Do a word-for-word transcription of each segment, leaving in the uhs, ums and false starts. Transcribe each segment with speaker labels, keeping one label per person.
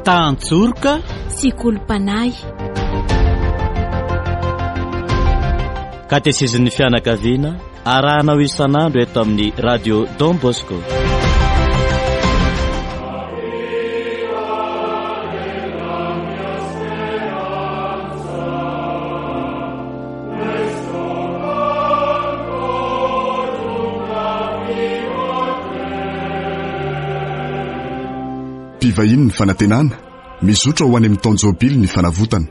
Speaker 1: tantsorika
Speaker 2: sy kolompanay.
Speaker 1: katesezin'ny fianakaviana arahanao isan'andro eto amin'ny radio Don Bosco.
Speaker 3: Mpivahiny ny fanantenana mizotra ho any amin'ny taonjobily ny fanavotana.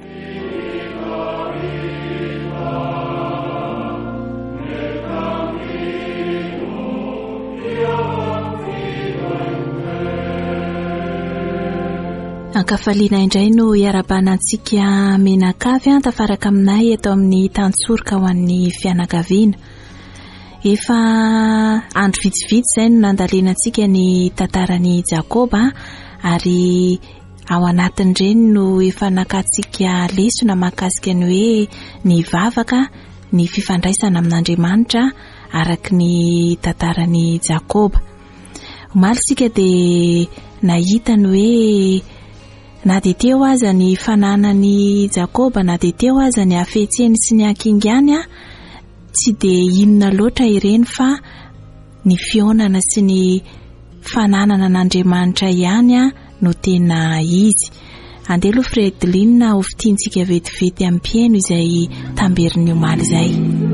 Speaker 2: Ankafaliana indray no iarabanantsika menakavy tafaraka aminay eto amin'ny tantsorika ho an'ny fianakaviana. Efa andro vitsivitsy izay no nandalenantsika ny tantaran'i Jakoba, ary ao anatin'ireny no efa nakatsika lesona mahakasika ny hoe ny vavaka, ny fifandraisana amin'Andriamanitra araka ny tantaran'i Jakoba. Omalysika dia nahita ny hoe na dia teo aza ny fananan'i Jakoba, na dia teo aza ny hafetseny sy ny hankingany, tsy dia inona loatra ireny fa ny fionana sy ny fananana n'Andriamanitra ihany no tena izy. Andelo Fredlina ho fitiantsika vetivety amin'ny mpieno izay tamberin'ny omaly izay.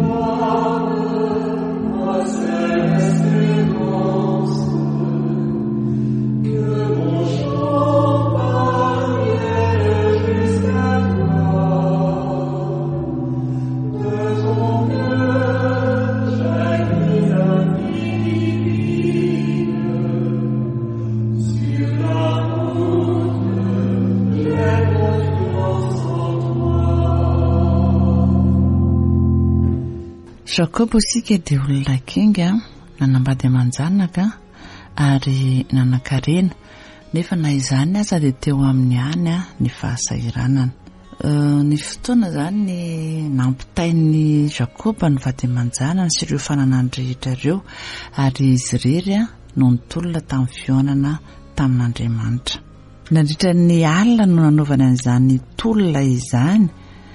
Speaker 4: Jakoba sika dia olona kinga, nanambady amanjanaka ary nanankarena, nefa na izany aza dia teo amin'ny any ny fahasahiranana. Ny fotoana zany ny nampitain'ny Jakoba ny vady amanjanana sy ireo fananany rehetra ireo, ary izy rery no nitolona tamin'ny fionana tamin'Andriamanitra. Nandritra ny alina no nanaovana an'izany tolona izany,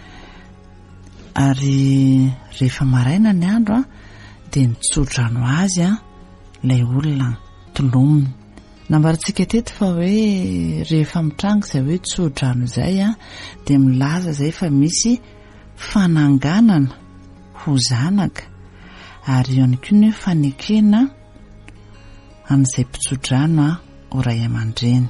Speaker 4: ary rehefa maraina ny andro dia nitsodrano azy ilay olona tolomony. Nambarantsika teto fa hoe rehefa mitranga izay hoe tsodrano izay dia milaza izay fa misy fananganana ho zanaka, ary eo ihany koa ny fanekena an'izay mpitsodrano ho ray aman-dreny.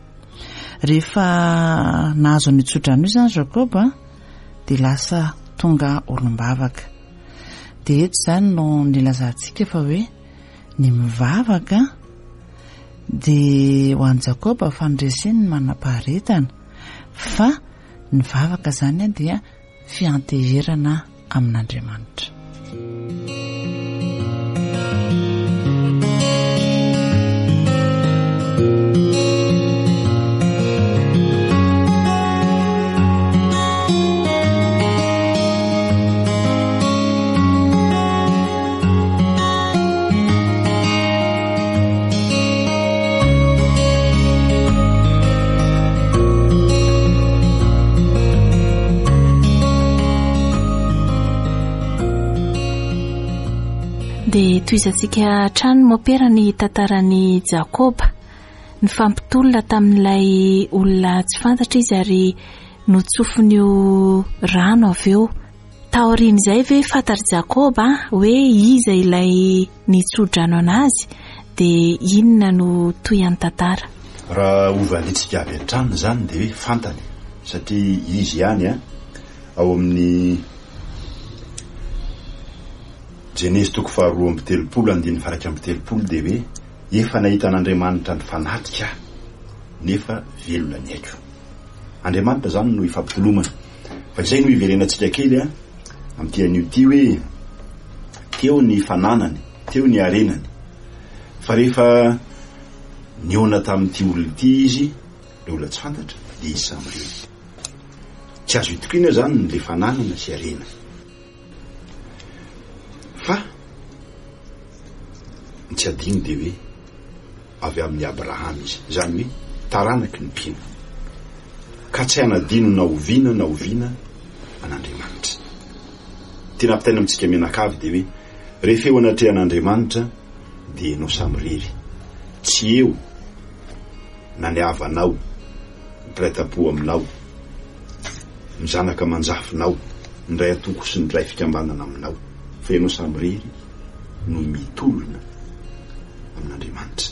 Speaker 4: Rehefa nahazo ny tsodrano io izany Jakoba dia lasa tonga olombavaka. Dia eto izany no nilazantsika fa hoe ny mivavaka dia ho an'i Jakoba fandreseny manam-paharetana, fa ny vavaka izany dia fianteherana amin'Andriamanitra. Dia toizantsika trano mopera ny tantaran'i Jakoba, ny fampitolona tamin'ilay olona tsy fantatra izy ary notsofon'io rano avy eo. Taoriana izay ve fantatry Jakoba hoe iza ilay nitsodrano anazy, dia inona no toy an'ny tantara?
Speaker 5: Raha ovanitsika avy an-trano zany dia hoe fantany, satria izy ihany ao amin'ny Genèse toko faharoa amby telopolo andiny faraka amby telopolo dia hoe efa nahita an'Andriamanitra ny fanatrika nefa velona ny haiko. Andriamanitra zany no ifampitolomana, fa izay no iverenantsika kely amin'ity an'io ty hoe teo ny fananany, teo ny arenany, fa rehefa niona tamin'ity olona ity izy, le olona tsy fantatra, dia izy samyreny. Tsy azo itokiana zany le fananana sy arena. Fa tsy adiny dia hoe avy amin'ny Abraham izy, zany hoe taranaky ny mpino. ka tsy hanadino na oviana na oviana an'Andriamanitra. Tena ampitaina amintsika menakavy dia hoe rehefa eo anatrehan'Andriamanitra dia enao samiriry, tsy eo na ny havanao mipiraita-po aminao, ny zanaka manjafinao, ny ray atoko sy ny ray fikambanana aminao, fa enao samiriry no mitolona amin'Andriamanitra.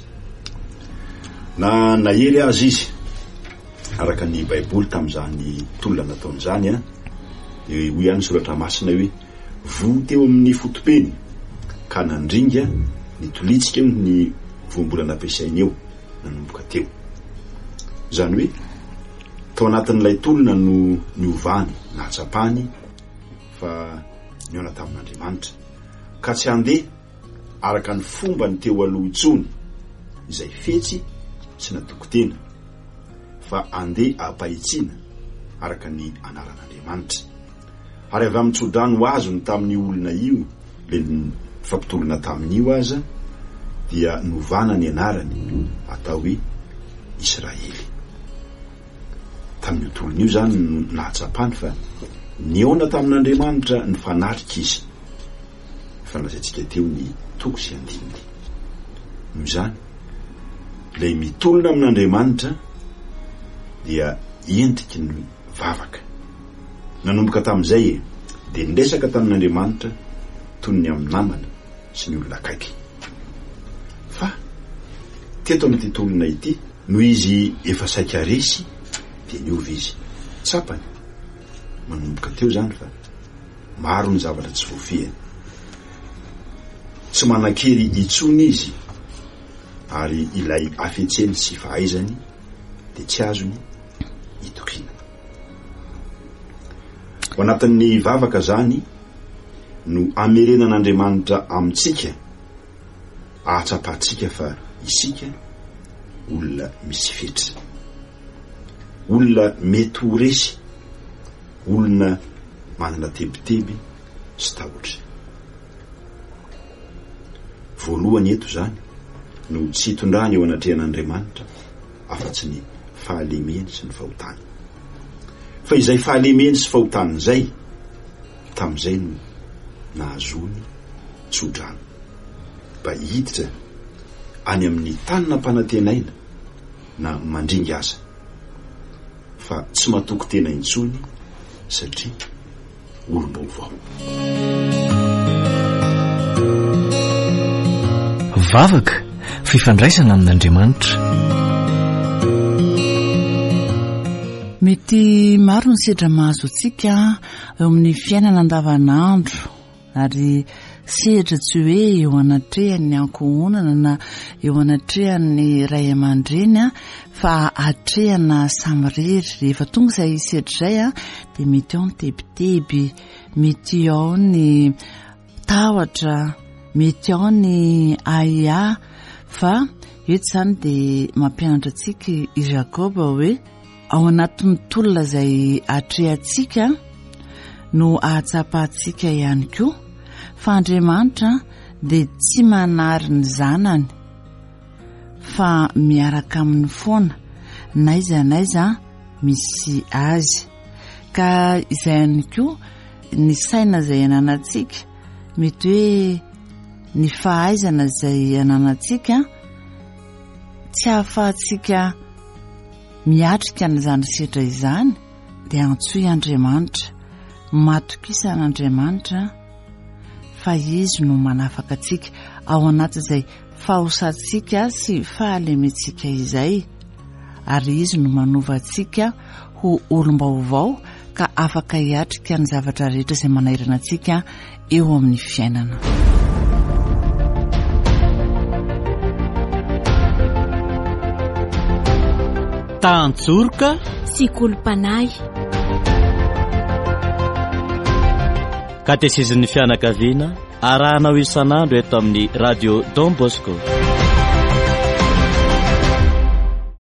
Speaker 5: Na nahery azy izy araka ny Baiboly tamin'izany tolona nataon'izany a, dia hoy ihany soratra masina hoe vo teo amin'ny fotopeny ka nandringa ny tolitsika eo ny voambola nampiasainy eo nanomboka teo. Zany hoe tao anatin'ilay tolona no niovany na hatsapany fa niona tamin'Andriamanitra, ka tsy handeha araka ny fomba ny teo aloha intsony izay fetsy sy natokotena, fa andeha apahitsiana araka ny anaran'Andriamanitra. Ary avy amin'ny tsodrano azony tamin'ny olona io, le fampitolona tamin'io aza, dia novana ny anarany atao hoe Israely. Tamin'io tolona io zany nahatsapany fa niona tamin'Andriamanitra ny fanatrika izy. Fanazaintsika teo ny toko sy andininy. Noho izany ilay mitolona amin'Andriamanitra dia endriky ny vavaka. Nanomboka tamin'izay e dia nresaka tamin'Andriamanitra toy ny amin'ny namana sy ny olona akaiky. Fa teto amin'ity tolona ity, no izy efa saika resy dia niova izy tsapany. Manomboka teo zany fa maro ny zavatra tsy voafehany, tsy manan-kery intsony izy, ary ilay afetseny sy fahaizany dia tsy azony itokina. Ao anatin'ny vavaka zany no amerenan'Andriamanitra amintsika, ahatsapatsika fa isika olona misy fetra, olona mety ho resy, olona manana tebiteby sy tahotra. Voalohany eto zany no tsy hitondrany eo anatrehan'Andriamanitra afa-tsy ny fahalemeny sy ny fahotany. Fa izay fahalemeny sy fahotany izay, tamin'izay no nahazony tsodrano mba hiditra any amin'ny tanina mpanantenaina na mandringy aza, fa tsy matoko tena intsony satria olom-baovao.
Speaker 6: Vavaka fifandraisana amin'Andriamanitra.
Speaker 4: Mety maro ny sedra mahazo antsika eo amin'ny fiainana andavanandro, ary sedra tsy hoe eo anatrehan'ny ankohonana na eo anatrehan'ny ray aman-dreny, fa atrehana samiriry. Rehefa tonga izay sedra izay a, dia mety ao ny tebiteby, mety ao ny tahotra, mety ao ny aia, fa eto zany dia mampianatra antsika i Jakoba hoe ao anatin'ny tolona izay atrehantsika no ahatsapantsika ihany koa, fa Andriamanitra dia tsy manary ny zanany, fa miaraka amin'ny foana naiza naiza misy azy. Ka izay ihany koa ny saina izay ananantsika, mety hoe ny fahaizana izay ananantsika tsy ahafahantsika miatrika n'izany sedra izany, dia antsoy Andriamanitra, matokisa an'Andriamanitra fa izy no manafaka antsika ao anatin'izay fahosantsika sy fahalementsika izay, ary izy no manova antsika ho olom-baovao ka afaka hiatrika ny zavatra rehetra izay manairana antsika eo amin'ny fiainana.
Speaker 1: Tantsorika
Speaker 2: sy kolom-panahy.
Speaker 1: Katekizizin'ny fianakaviana arahanao isan'andro eto amin'ny radio Don Bosco.